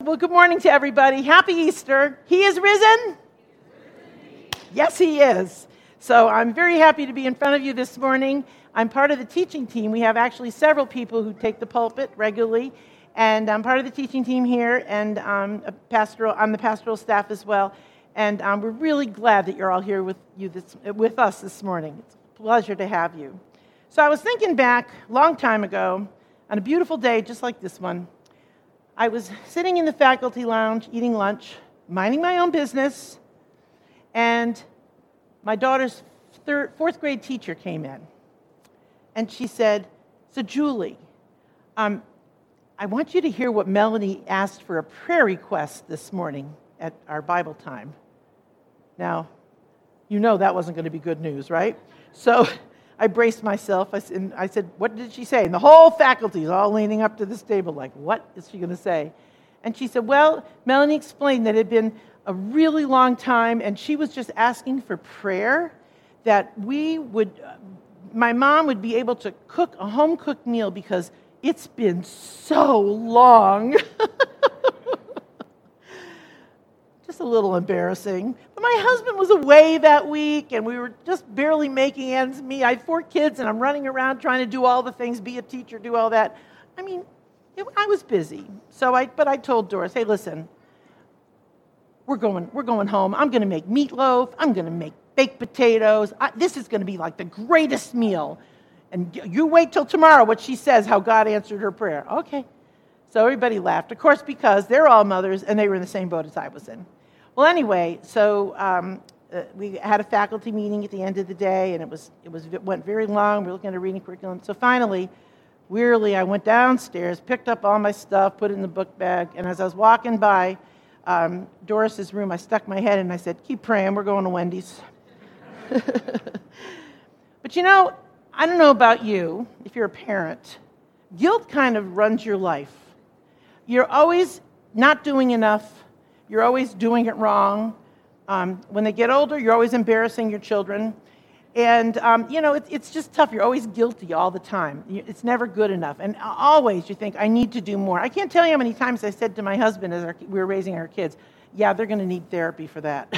Well, good morning to everybody. Happy Easter. He is risen? Yes, he is. So I'm very happy to be in front of you this morning. I'm part of the teaching team. We have actually several people who take the pulpit regularly, and I'm part of the teaching team here, and I'm the pastoral staff as well. And we're really glad that you're all here with us this morning. It's a pleasure to have you. So I was thinking back a long time ago, on a beautiful day just like this one. I was sitting in the faculty lounge, eating lunch, minding my own business, and my daughter's fourth grade teacher came in. And she said, "So Julie, I want you to hear what Melanie asked for a prayer request this morning at our Bible time." Now, you know that wasn't going to be good news, right? So I braced myself. I said, "What did she say?" And the whole faculty is all leaning up to this table like, what is she going to say? And she said, "Well, Melanie explained that it had been a really long time, and she was just asking for prayer that my mom would be able to cook a home-cooked meal because it's been so long." Just a little embarrassing. But my husband was away that week, and we were just barely making ends meet. I had 4 kids, and I'm running around trying to do all the things, be a teacher, do all that. I mean, I was busy. But I told Doris, "Hey, listen, we're going home. I'm going to make meatloaf. I'm going to make baked potatoes. This is going to be like the greatest meal. And you wait till tomorrow what she says, how God answered her prayer." Okay. So everybody laughed, of course, because they're all mothers, and they were in the same boat as I was in. Well, anyway, so we had a faculty meeting at the end of the day, and it went very long. We were looking at a reading curriculum. So finally, wearily, I went downstairs, picked up all my stuff, put it in the book bag, and as I was walking by Doris's room, I stuck my head in and I said, "Keep praying, we're going to Wendy's." But I don't know about you, if you're a parent, guilt kind of runs your life. You're always not doing enough. You're always doing it wrong. When they get older, you're always embarrassing your children. And, it's just tough. You're always guilty all the time. It's never good enough. And always you think, I need to do more. I can't tell you how many times I said to my husband as we were raising our kids, "Yeah, they're going to need therapy for that."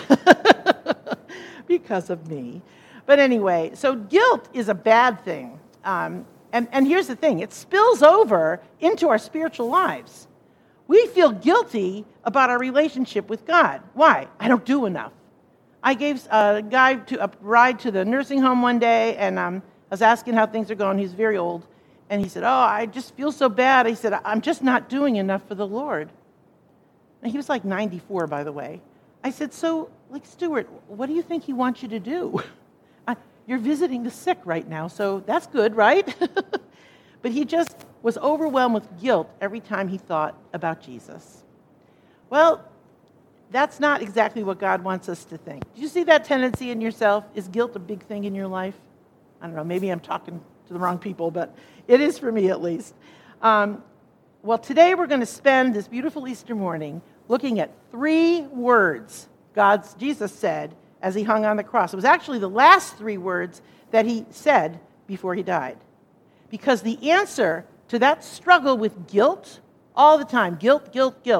Because of me. But anyway, so guilt is a bad thing. And here's the thing. It spills over into our spiritual lives. We feel guilty about our relationship with God. Why? I don't do enough. I gave a guy a ride to the nursing home one day, and I was asking how things are going. He's very old. And he said, "Oh, I just feel so bad." He said, "I'm just not doing enough for the Lord." And he was like 94, by the way. I said, "So, Stuart, what do you think he wants you to do? You're visiting the sick right now, so that's good, right?" But he just was overwhelmed with guilt every time he thought about Jesus. Well, that's not exactly what God wants us to think. Do you see that tendency in yourself? Is guilt a big thing in your life? I don't know, maybe I'm talking to the wrong people, but it is for me at least. Well, today we're going to spend this beautiful Easter morning looking at 3 words Jesus said as he hung on the cross. It was actually the last 3 words that he said before he died. Because the answer to that struggle with guilt, all the time, guilt,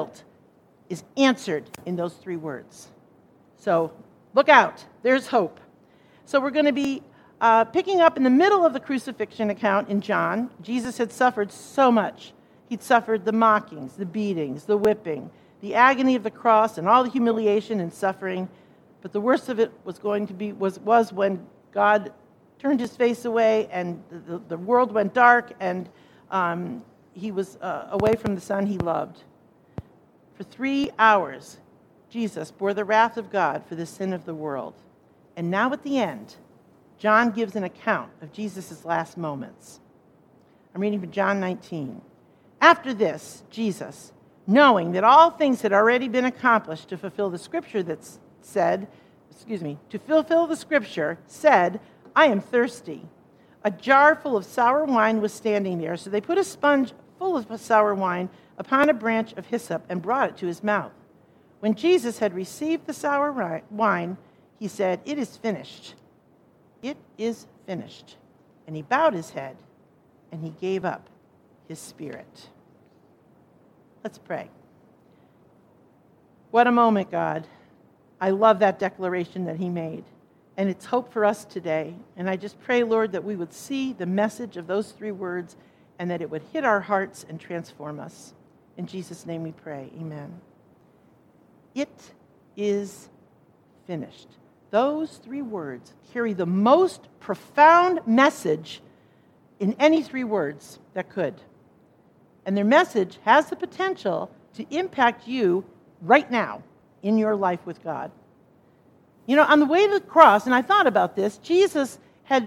is answered in those 3 words. So look out. There's hope. So we're going to be picking up in the middle of the crucifixion account in John. Jesus had suffered so much. He'd suffered the mockings, the beatings, the whipping, the agony of the cross, and all the humiliation and suffering. But the worst of it was when God turned his face away, and the world went dark, and he was away from the Son he loved. For 3 hours, Jesus bore the wrath of God for the sin of the world. And now at the end, John gives an account of Jesus' last moments. I'm reading from John 19. After this, Jesus, knowing that all things had already been accomplished to fulfill the scripture said, "I am thirsty." A jar full of sour wine was standing there, so they put a sponge full of sour wine upon a branch of hyssop and brought it to his mouth. When Jesus had received the sour wine, he said, "It is finished. It is finished." And he bowed his head, and he gave up his spirit. Let's pray. What a moment, God. I love that declaration that he made. And it's hope for us today. And I just pray, Lord, that we would see the message of those 3 words and that it would hit our hearts and transform us. In Jesus' name we pray. Amen. It is finished. Those 3 words carry the most profound message in any 3 words that could. And their message has the potential to impact you right now in your life with God. You know, on the way to the cross, and I thought about this, Jesus had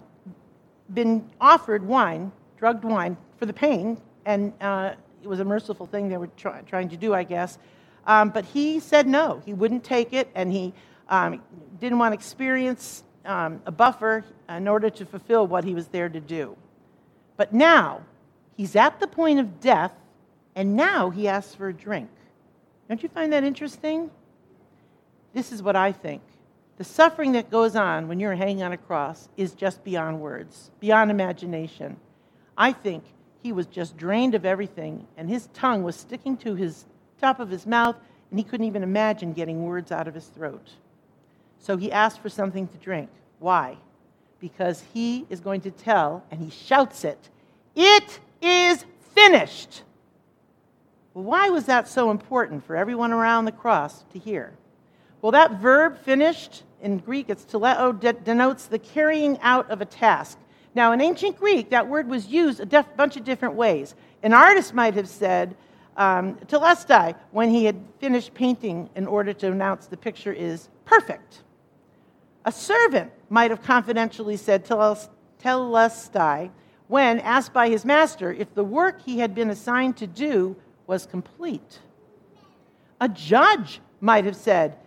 been offered wine, drugged wine, for the pain, and it was a merciful thing they were trying to do, I guess. But he said no. He wouldn't take it, and he didn't want to experience a buffer in order to fulfill what he was there to do. But now, he's at the point of death, and now he asks for a drink. Don't you find that interesting? This is what I think. The suffering that goes on when you're hanging on a cross is just beyond words, beyond imagination. I think he was just drained of everything, and his tongue was sticking to his top of his mouth, and he couldn't even imagine getting words out of his throat. So he asked for something to drink. Why? Because he is going to tell, and he shouts it, "It is finished!" Well, why was that so important for everyone around the cross to hear? Well, that verb, finished, in Greek, it's teleo, denotes the carrying out of a task. Now, in ancient Greek, that word was used a bunch of different ways. An artist might have said, telestai, when he had finished painting in order to announce the picture is perfect. A servant might have confidentially said telestai when asked by his master if the work he had been assigned to do was complete. A judge might have said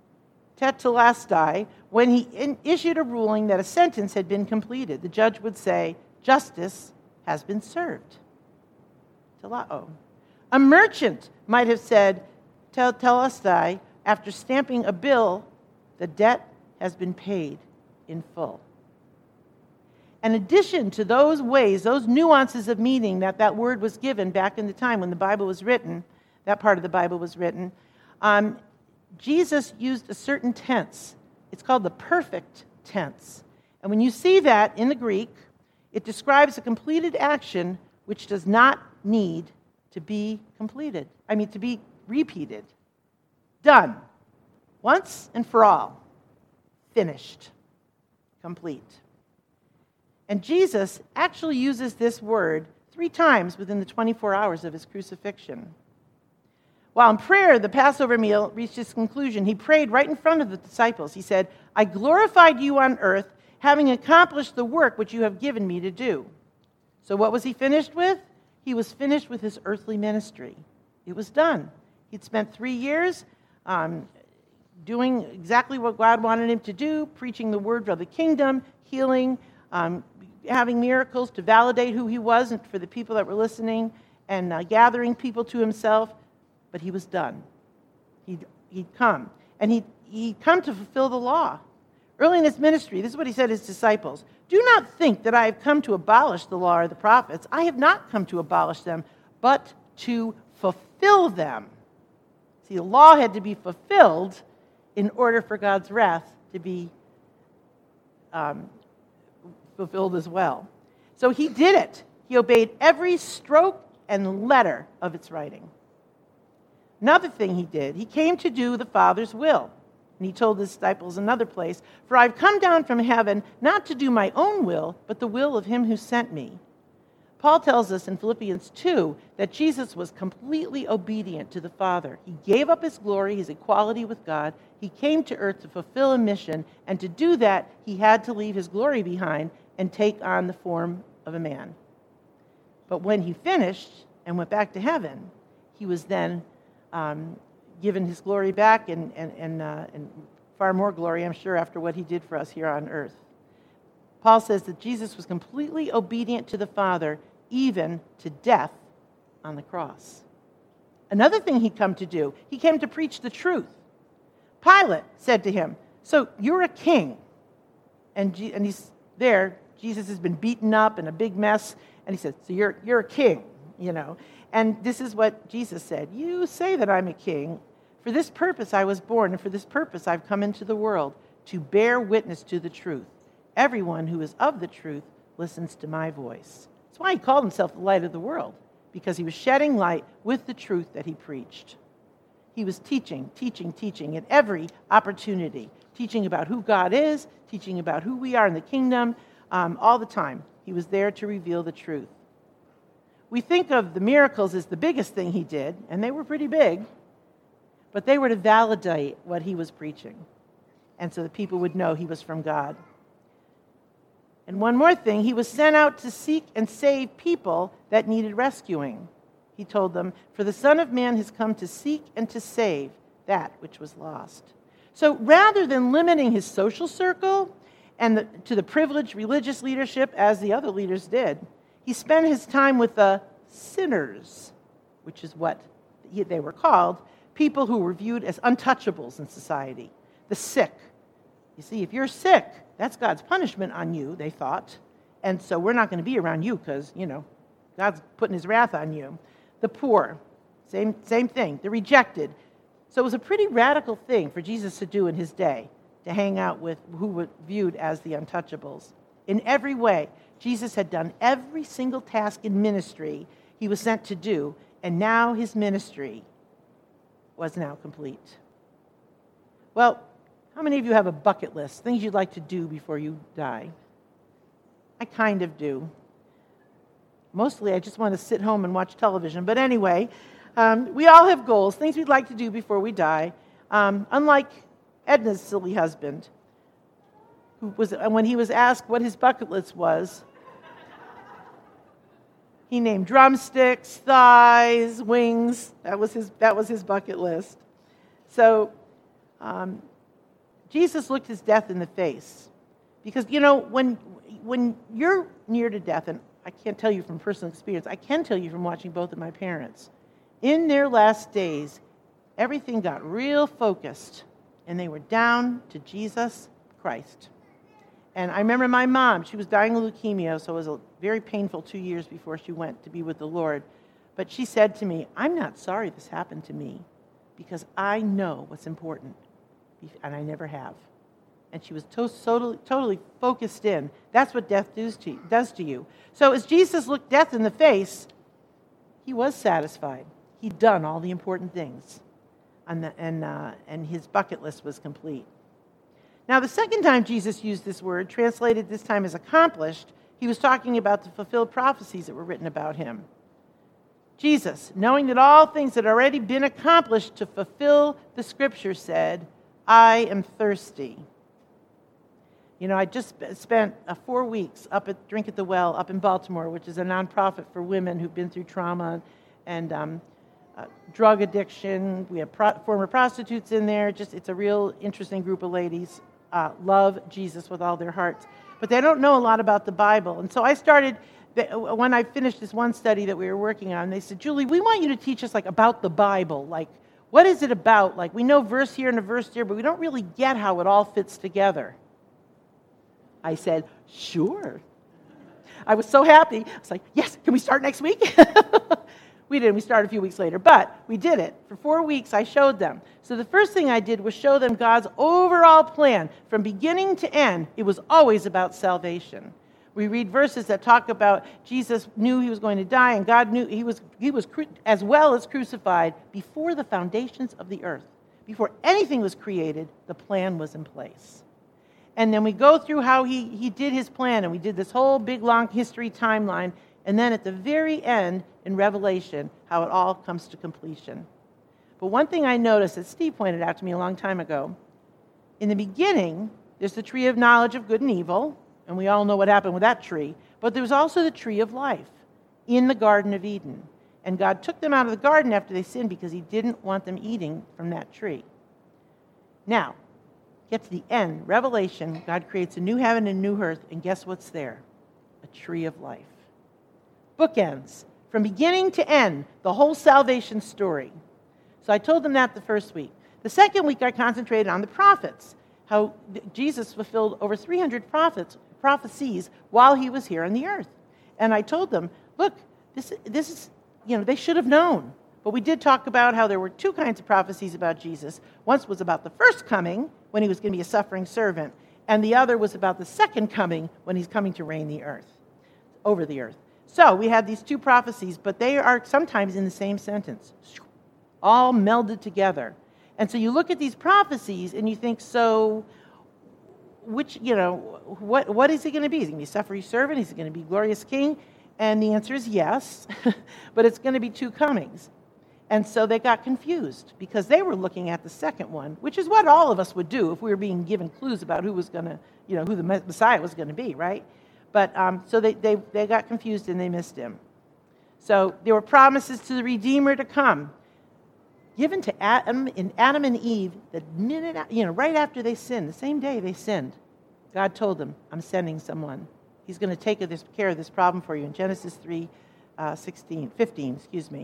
tetelestai when he issued a ruling that a sentence had been completed. The judge would say, "Justice has been served." Telao. A merchant might have said telestai after stamping a bill, "The debt has been paid in full." In addition to those ways, those nuances of meaning that word was given back in the time when the Bible was written, that part of the Bible was written, Jesus used a certain tense. It's called the perfect tense. And when you see that in the Greek, it describes a completed action which does not need to be completed. To be repeated. Done. Once and for all. Finished. Complete. And Jesus actually uses this word 3 times within the 24 hours of his crucifixion. While in prayer, the Passover meal reached its conclusion. He prayed right in front of the disciples. He said, "I glorified you on earth, having accomplished the work which you have given me to do." So what was he finished with? He was finished with his earthly ministry. It was done. He'd spent 3 years doing exactly what God wanted him to do, preaching the word of the kingdom, healing, having miracles to validate who he was and for the people that were listening, and gathering people to himself. But he was done. He'd come. And he'd come to fulfill the law. Early in his ministry, this is what he said to his disciples. "Do not think that I have come to abolish the law or the prophets. I have not come to abolish them, but to fulfill them." See, the law had to be fulfilled in order for God's wrath to be fulfilled as well. So he did it. He obeyed every stroke and letter of its writing. Another thing he did, he came to do the Father's will. And he told his disciples another place, "For I've come down from heaven not to do my own will, but the will of him who sent me." Paul tells us in Philippians 2 that Jesus was completely obedient to the Father. He gave up his glory, his equality with God. He came to earth to fulfill a mission, and to do that, he had to leave his glory behind and take on the form of a man. But when he finished and went back to heaven, he was then given his glory back and far more glory, I'm sure, after what he did for us here on earth. Paul says that Jesus was completely obedient to the Father, even to death on the cross. Another thing he'd come to do, he came to preach the truth. Pilate said to him, "So you're a king." And he's there. Jesus has been beaten up in a big mess. And he said, "So you're a king, you know." And this is what Jesus said. "You say that I'm a king. For this purpose I was born, and for this purpose I've come into the world, to bear witness to the truth. Everyone who is of the truth listens to my voice. That's why he called himself the light of the world, because he was shedding light with the truth that he preached. He was teaching at every opportunity, teaching about who God is, teaching about who we are in the kingdom, all the time. He was there to reveal the truth. We think of the miracles as the biggest thing he did, and they were pretty big, but they were to validate what he was preaching, and so that people would know he was from God. And one more thing, he was sent out to seek and save people that needed rescuing. He told them, for the Son of Man has come to seek and to save that which was lost. So rather than limiting his social circle and to the privileged religious leadership as the other leaders did, he spent his time with the sinners, which is what they were called, people who were viewed as untouchables in society, the sick. You see, if you're sick, that's God's punishment on you, they thought. And so we're not going to be around you because, God's putting his wrath on you. The poor, same thing. The rejected. So it was a pretty radical thing for Jesus to do in his day, to hang out with who were viewed as the untouchables. In every way, Jesus had done every single task in ministry he was sent to do, and now his ministry was now complete. Well, how many of you have a bucket list, things you'd like to do before you die? I kind of do. Mostly I just want to sit home and watch television. But anyway, we all have goals, things we'd like to do before we die. Unlike Edna's silly husband, when he was asked what his bucket list was, he named drumsticks, thighs, wings. That was his bucket list. So Jesus looked his death in the face. Because, when you're near to death, and I can't tell you from personal experience, I can tell you from watching both of my parents, in their last days, everything got real focused, and they were down to Jesus Christ. And I remember my mom, she was dying of leukemia, so it was a very painful 2 years before she went to be with the Lord. But she said to me, I'm not sorry this happened to me, because I know what's important, and I never have. And she was totally focused in. That's what death does to you. So as Jesus looked death in the face, he was satisfied. He'd done all the important things, and his bucket list was complete. Now, the second time Jesus used this word, translated this time as accomplished, he was talking about the fulfilled prophecies that were written about him. Jesus, knowing that all things had already been accomplished to fulfill the Scripture, said, I am thirsty. I just spent 4 weeks up at Drink at the Well up in Baltimore, which is a nonprofit for women who've been through trauma and drug addiction. We have former prostitutes in there. It's a real interesting group of ladies. Love Jesus with all their hearts. But they don't know a lot about the Bible. And so I started, when I finished this one study that we were working on, they said, Julie, we want you to teach us about the Bible. What is it about? We know verse here and a verse there, but we don't really get how it all fits together. I said, sure. I was so happy. I was like, yes, can we start next week? We didn't. We started a few weeks later, but we did it. For 4 weeks, I showed them. So the first thing I did was show them God's overall plan. From beginning to end, it was always about salvation. We read verses that talk about Jesus knew he was going to die, and God knew he was as well as crucified before the foundations of the earth. Before anything was created, the plan was in place. And then we go through how he did his plan, and we did this whole big, long history timeline, and then at the very end, in Revelation, how it all comes to completion. But one thing I noticed that Steve pointed out to me a long time ago, in the beginning, there's the tree of knowledge of good and evil, and we all know what happened with that tree, but there was also the tree of life in the Garden of Eden. And God took them out of the garden after they sinned because he didn't want them eating from that tree. Now, get to the end, Revelation, God creates a new heaven and new earth, and guess what's there? A tree of life. Bookends, from beginning to end, the whole salvation story. So I told them that the first week. The second week, I concentrated on the prophets, how Jesus fulfilled over 300 prophecies while he was here on the earth. And I told them, look, this is, they should have known. But we did talk about how there were two kinds of prophecies about Jesus. One was about the first coming, when he was going to be a suffering servant, and the other was about the second coming, when he's coming to reign the earth, over the earth. So we had these two prophecies, but they are sometimes in the same sentence, all melded together. And so you look at these prophecies and you think, so which, what is he going to be? Is he going to be a suffering servant? Is he going to be glorious king? And the answer is yes, but it's going to be two comings. And so they got confused because they were looking at the second one, which is what all of us would do if we were being given clues about who was going to, who the Messiah was going to be, right? But so they got confused and they missed him. So there were promises to the Redeemer to come, given to Adam and Eve the minute, right after they sinned, the same day they sinned. God told them, I'm sending someone. He's going to take care of this problem for you in Genesis 3:15.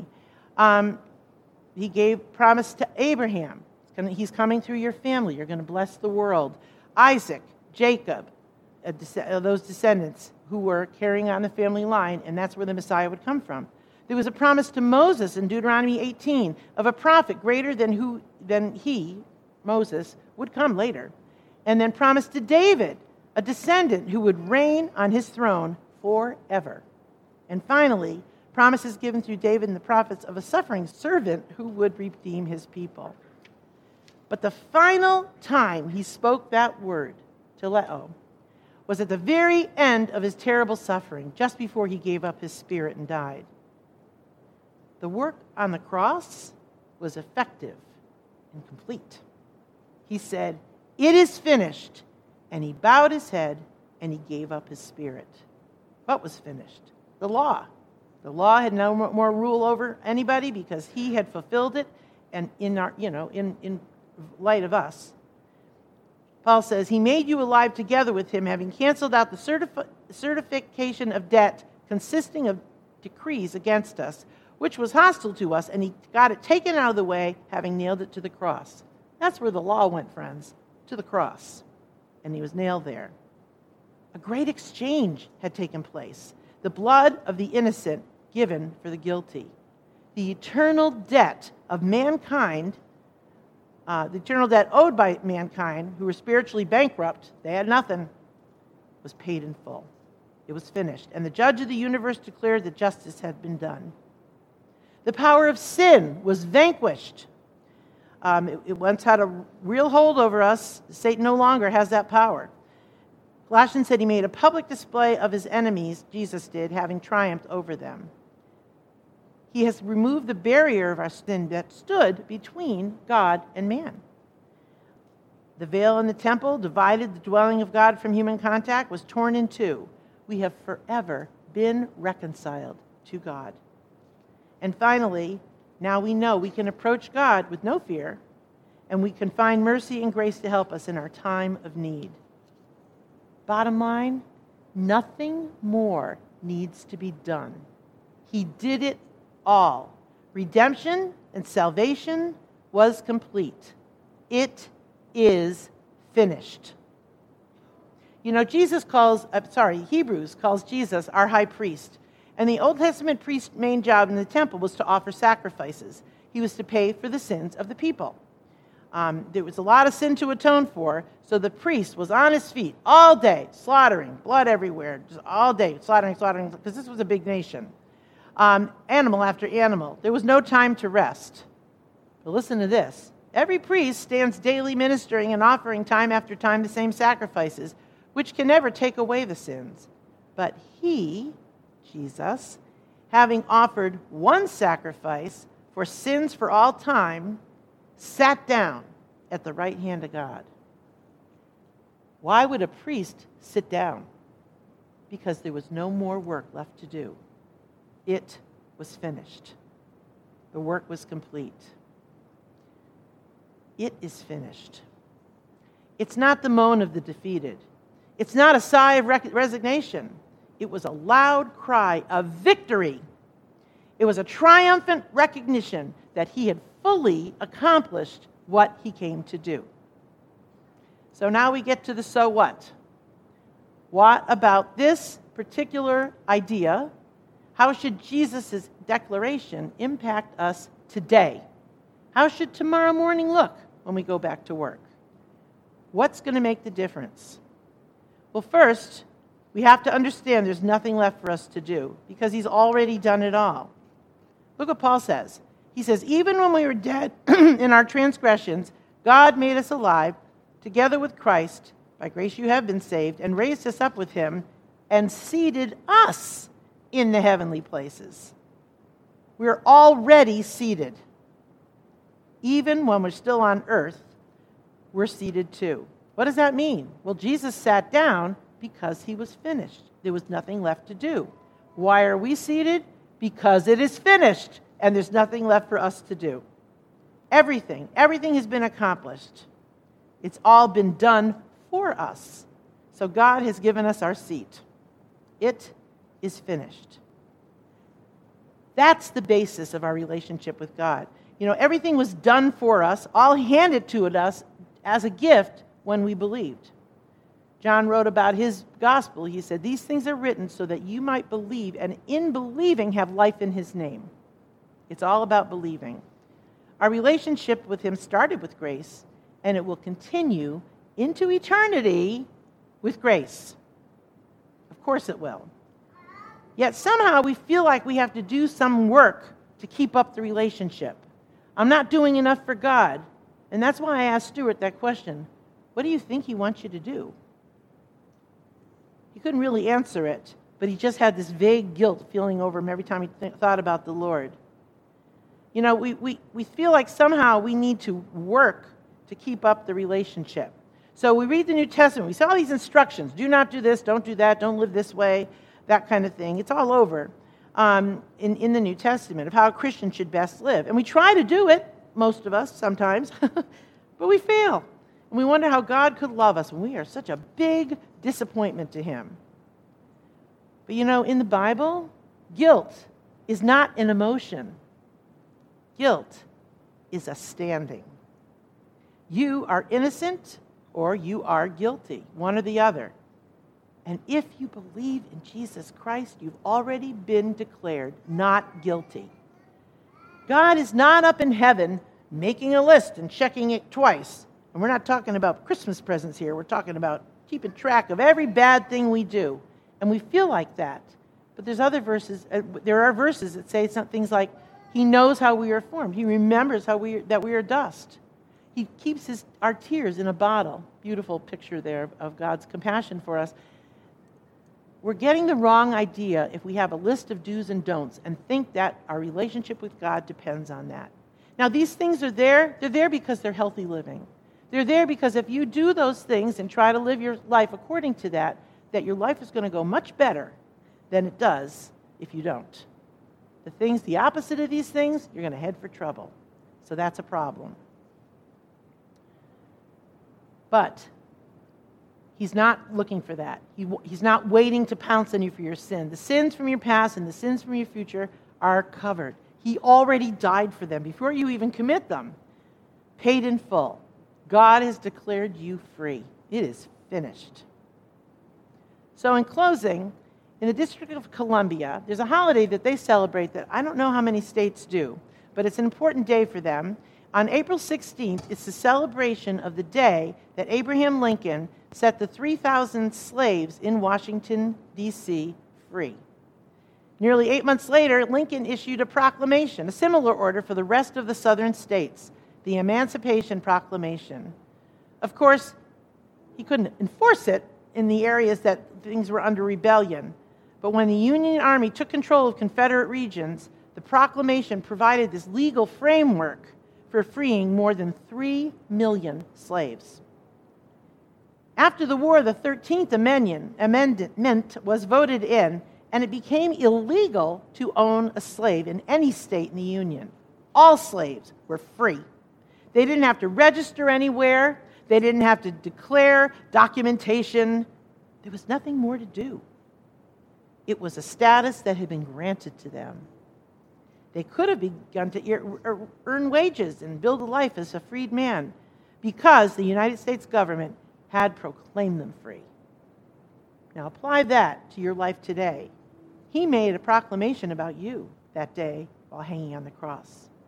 He gave promise to Abraham. He's coming through your family. You're going to bless the world. Isaac, Jacob, those descendants who were carrying on the family line, and that's where the Messiah would come from. There was a promise to Moses in Deuteronomy 18 of a prophet greater than he, Moses, would come later. And then promise to David, a descendant who would reign on his throne forever. And finally, promises given through David and the prophets of a suffering servant who would redeem his people. But the final time he spoke that word, teleo, was at the very end of his terrible suffering, just before he gave up his spirit and died. The work on the cross was effective and complete. He said, "It is finished," and he bowed his head and he gave up his spirit. What was finished? The law. The law had no more rule over anybody because he had fulfilled it, and in light of us. Paul says, he made you alive together with him, having canceled out the certification of debt consisting of decrees against us, which was hostile to us, and he got it taken out of the way, having nailed it to the cross. That's where the law went, friends, to the cross. And he was nailed there. A great exchange had taken place. The blood of the innocent given for the guilty. The eternal debt of mankind, the eternal debt owed by mankind, who were spiritually bankrupt, they had nothing, was paid in full. It was finished. And the judge of the universe declared that justice had been done. The power of sin was vanquished. It once had a real hold over us. Satan no longer has that power. Colossians said he made a public display of his enemies, Jesus did, having triumphed over them. He has removed the barrier of our sin that stood between God and man. The veil in the temple divided the dwelling of God from human contact, was torn in two. We have forever been reconciled to God. And finally, now we know we can approach God with no fear, and we can find mercy and grace to help us in our time of need. Bottom line, nothing more needs to be done. He did it all. Redemption and salvation was complete. It is finished. Hebrews calls Jesus our high priest. And the Old Testament priest's main job in the temple was to offer sacrifices. He was to pay for the sins of the people. There was a lot of sin to atone for, so the priest was on his feet all day, slaughtering, blood everywhere, just all day, slaughtering, because this was a big nation. Animal after animal. There was no time to rest. But listen to this. Every priest stands daily ministering and offering time after time the same sacrifices, which can never take away the sins. But he, Jesus, having offered one sacrifice for sins for all time, sat down at the right hand of God. Why would a priest sit down? Because there was no more work left to do. It was finished. The work was complete. It is finished. It's not the moan of the defeated. It's not a sigh of resignation. It was a loud cry of victory. It was a triumphant recognition that he had fully accomplished what he came to do. So now we get to the so what. What about this particular idea? How should Jesus' declaration impact us today? How should tomorrow morning look when we go back to work? What's going to make the difference? Well, first, we have to understand there's nothing left for us to do because he's already done it all. Look what Paul says. He says, even when we were dead in our transgressions, God made us alive together with Christ. By grace you have been saved, and raised us up with him and seated us in the heavenly places. We're already seated. Even when we're still on earth, we're seated too. What does that mean? Well, Jesus sat down because he was finished. There was nothing left to do. Why are we seated? Because it is finished, and there's nothing left for us to do. Everything has been accomplished. It's all been done for us. So God has given us our seat. It is finished. That's the basis of our relationship with God. You know, everything was done for us, all handed to us as a gift when we believed. John wrote about his gospel. He said, these things are written so that you might believe, and in believing have life in his name. It's all about believing. Our relationship with him started with grace, and it will continue into eternity with grace. Of course it will. Yet somehow we feel like we have to do some work to keep up the relationship. I'm not doing enough for God. And that's why I asked Stuart that question. What do you think he wants you to do? He couldn't really answer it, but he just had this vague guilt feeling over him every time he thought about the Lord. You know, we feel like somehow we need to work to keep up the relationship. So we read the New Testament. We see all these instructions. Do not do this, don't do that, don't live this way, that kind of thing. It's all over in the New Testament of how a Christian should best live. And we try to do it, most of us sometimes, but we fail. And we wonder how God could love us when we are such a big disappointment to him. But you know, in the Bible, guilt is not an emotion. Guilt is a standing. You are innocent or you are guilty, one or the other. And if you believe in Jesus Christ, you've already been declared not guilty. God is not up in heaven making a list and checking it twice. And we're not talking about Christmas presents here. We're talking about keeping track of every bad thing we do. And we feel like that. But there are verses that say things like, he knows how we are formed. He remembers that we are dust. He keeps our tears in a bottle. Beautiful picture there of God's compassion for us. We're getting the wrong idea if we have a list of do's and don'ts and think that our relationship with God depends on that. Now, these things are there. They're there because they're healthy living. They're there because if you do those things and try to live your life according to that your life is going to go much better than it does if you don't. The opposite of these things, you're going to head for trouble. So that's a problem. But he's not looking for that. He's not waiting to pounce on you for your sin. The sins from your past and the sins from your future are covered. He already died for them before you even commit them. Paid in full. God has declared you free. It is finished. So in closing, in the District of Columbia, there's a holiday that they celebrate that I don't know how many states do, but it's an important day for them. On April 16th, it's the celebration of the day that Abraham Lincoln set the 3,000 slaves in Washington, D.C. free. Nearly 8 months later, Lincoln issued a proclamation, a similar order for the rest of the southern states, the Emancipation Proclamation. Of course, he couldn't enforce it in the areas that things were under rebellion. But when the Union Army took control of Confederate regions, the proclamation provided this legal framework for freeing more than 3 million slaves. After the war, the 13th Amendment was voted in, and it became illegal to own a slave in any state in the Union. All slaves were free. They didn't have to register anywhere. They didn't have to declare documentation. There was nothing more to do. It was a status that had been granted to them. They could have begun to earn wages and build a life as a freed man because the United States government had proclaimed them free. Now apply that to your life today. He made a proclamation about you that day while hanging on the cross.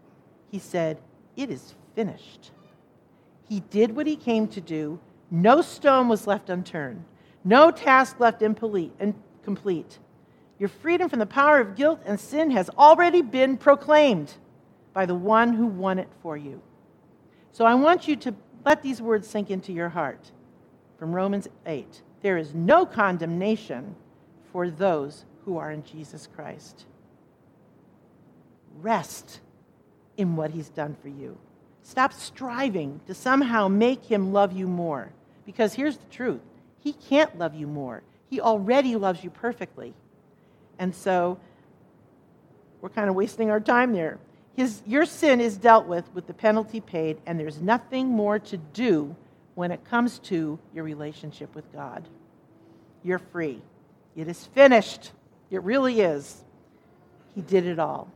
He said, "It is finished." He did what he came to do. No stone was left unturned. No task left incomplete. Your freedom from the power of guilt and sin has already been proclaimed by the one who won it for you. So I want you to let these words sink into your heart. From Romans 8, there is no condemnation for those who are in Jesus Christ. Rest in what he's done for you. Stop striving to somehow make him love you more. Because here's the truth. He can't love you more. He already loves you perfectly. And so we're kind of wasting our time there. Your sin is dealt with the penalty paid, and there's nothing more to do when it comes to your relationship with God. You're free. It is finished. It really is. He did it all.